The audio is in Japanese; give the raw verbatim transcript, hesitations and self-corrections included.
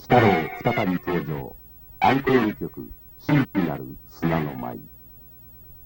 鬼太郎再び登場。アンコール曲、神秘なる砂の舞。